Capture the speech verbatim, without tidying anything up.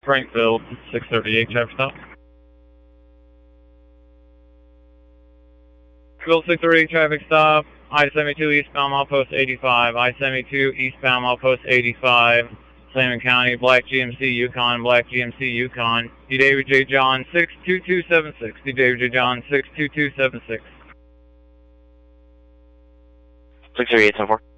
Frankville, six thirty-eight, traffic stop. Frankville, six thirty-eight, traffic stop. I seventy-two eastbound, milepost eighty-five. I seventy-two eastbound, milepost eighty-five. Salmon County, Black G M C Yukon, Black G M C Yukon. D. David J. John, six two two seven six. D. David J. John, six two two seven six. six thirty-eight, ten four.